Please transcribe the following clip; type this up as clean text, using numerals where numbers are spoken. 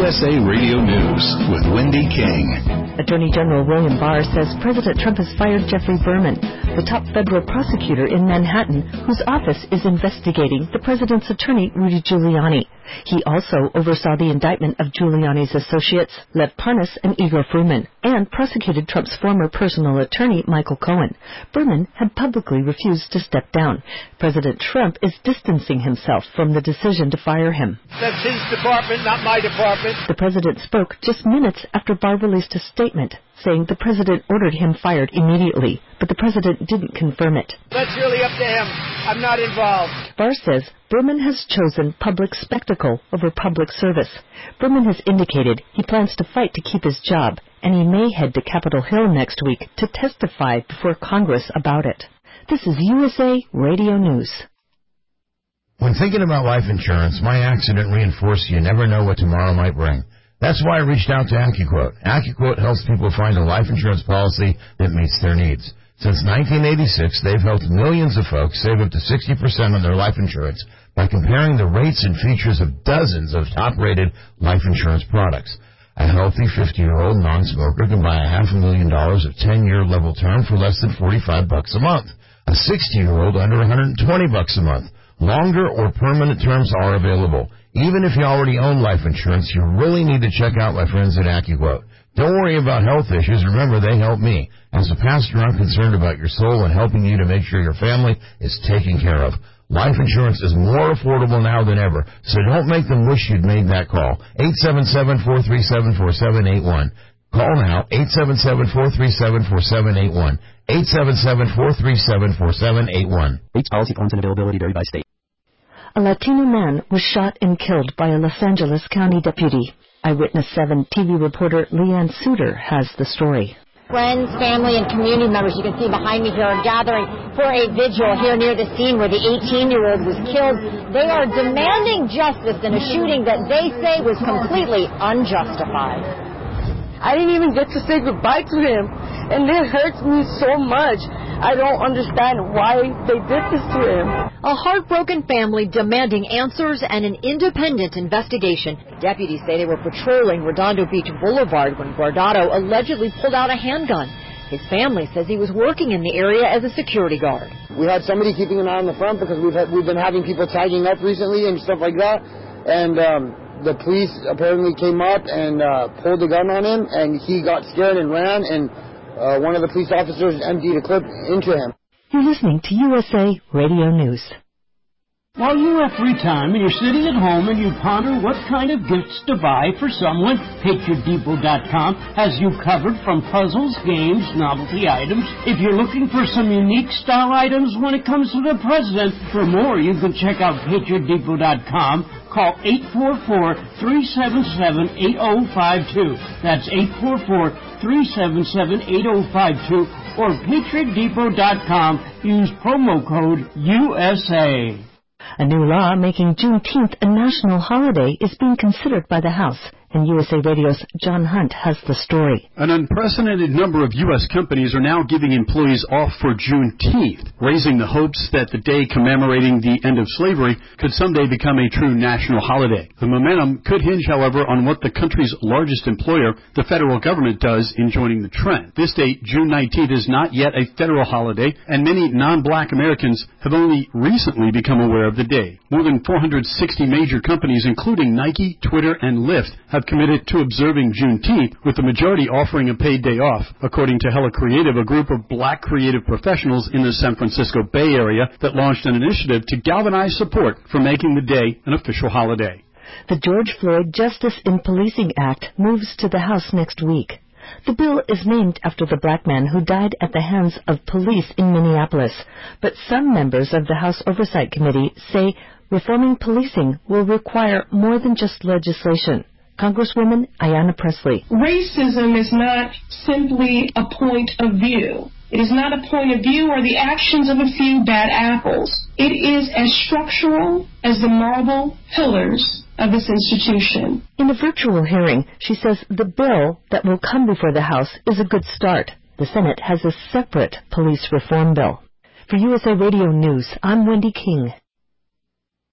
USA Radio News with Wendy King. Attorney General William Barr says President Trump has fired Jeffrey Berman, the top federal prosecutor in Manhattan, whose office is investigating the president's attorney, Rudy Giuliani. He also oversaw the indictment of Giuliani's associates, Lev Parnas and Igor Fruman, and prosecuted Trump's former personal attorney, Michael Cohen. Berman had publicly refused to step down. President Trump is distancing himself from the decision to fire him. That's his department, not my department. The president spoke just minutes after Barr released a statement saying the president ordered him fired immediately, but the president didn't confirm it. That's really up to him. I'm not involved. Barr says Berman has chosen public spectacle over public service. Berman has indicated he plans to fight to keep his job, and he may head to Capitol Hill next week to testify before Congress about it. This is USA Radio News. When thinking about life insurance, my accident reinforced you never know what tomorrow might bring. That's why I reached out to AccuQuote. AccuQuote helps people find a life insurance policy that meets their needs. Since 1986, they've helped millions of folks save up to 60% on their life insurance by comparing the rates and features of dozens of top-rated life insurance products. A healthy 50-year-old non-smoker can buy $500,000 of 10-year level term for less than $45 a month. A 60-year-old under $120 a month. Longer or permanent terms are available. Even if you already own life insurance, you really need to check out my friends at AccuQuote. Don't worry about health issues. Remember, they help me. As a pastor, I'm concerned about your soul and helping you to make sure your family is taken care of. Life insurance is more affordable now than ever, so don't make them wish you'd made that call. 877-437-4781. Call now, 877-437-4781. 877-437-4781. Rates, policy forms, and availability vary by state. A Latino man was shot and killed by a Los Angeles County deputy. Eyewitness 7 TV reporter Leanne Suter has the story. Friends, family, and community members, you can see behind me here, are gathering for a vigil here near the scene where the 18-year-old was killed. They are demanding justice in a shooting that they say was completely unjustified. I didn't even get to say goodbye to him, and it hurts me so much. I don't understand why they did this to him. A heartbroken family demanding answers and an independent investigation. Deputies say they were patrolling Redondo Beach Boulevard when Guardado allegedly pulled out a handgun. His family says he was working in the area as a security guard. We had somebody keeping an eye on the front because we've been having people tagging up recently and stuff like that, and the police apparently came up and pulled the gun on him, and he got scared and ran, and one of the police officers emptied a clip into him. You're listening to USA Radio News. While you have free time and you're sitting at home and you ponder what kind of gifts to buy for someone, PatriotDepot.com has you covered from puzzles, games, novelty items. If you're looking for some unique style items when it comes to the president, for more you can check out PatriotDepot.com. Call 844-377-8052. That's 844-377-8052 or PatriotDepot.com. Use promo code USA. A new law making Juneteenth a national holiday is being considered by the House, and USA Radio's John Hunt has the story. An unprecedented number of U.S. companies are now giving employees off for Juneteenth, raising the hopes that the day commemorating the end of slavery could someday become a true national holiday. The momentum could hinge, however, on what the country's largest employer, the federal government, does in joining the trend. This date, June 19th, is not yet a federal holiday, and many non-black Americans have only recently become aware of the day. More than 460 major companies, including Nike, Twitter, and Lyft, have committed to observing Juneteenth, with the majority offering a paid day off, according to Hella Creative, a group of black creative professionals in the San Francisco Bay Area that launched an initiative to galvanize support for making the day an official holiday. The George Floyd Justice in Policing Act moves to the House next week. The bill is named after the black man who died at the hands of police in Minneapolis, but some members of the House Oversight Committee say reforming policing will require more than just legislation. Congresswoman Ayanna Pressley. Racism is not simply a point of view. It is not a point of view or the actions of a few bad apples. It is as structural as the marble pillars of this institution. In a virtual hearing, she says the bill that will come before the House is a good start. The Senate has a separate police reform bill. For USA Radio News, I'm Wendy King.